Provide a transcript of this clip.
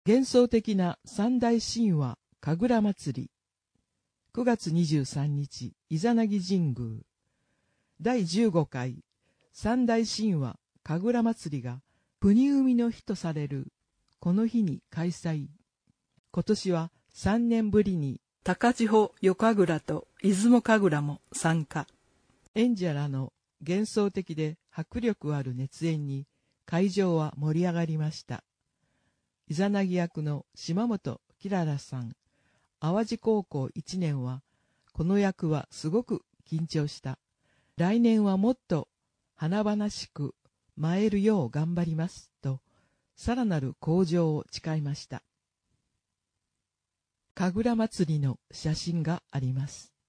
幻想的な三大神話神楽祭り。9月23日、イザナギ神宮。第15回三大神話神楽祭りが国生みの日とされるこの日に開催。今年は3年ぶりに高千穂夜神楽と出雲神楽も参加。 演者らの幻想的で迫力ある熱演に会場は盛り上がりました。イザナギ役の島本きららさん、淡路高校1年は、この役はすごく緊張した。来年はもっと華々しく舞えるよう頑張ります、と、さらなる向上を誓いました。神楽祭りの写真があります。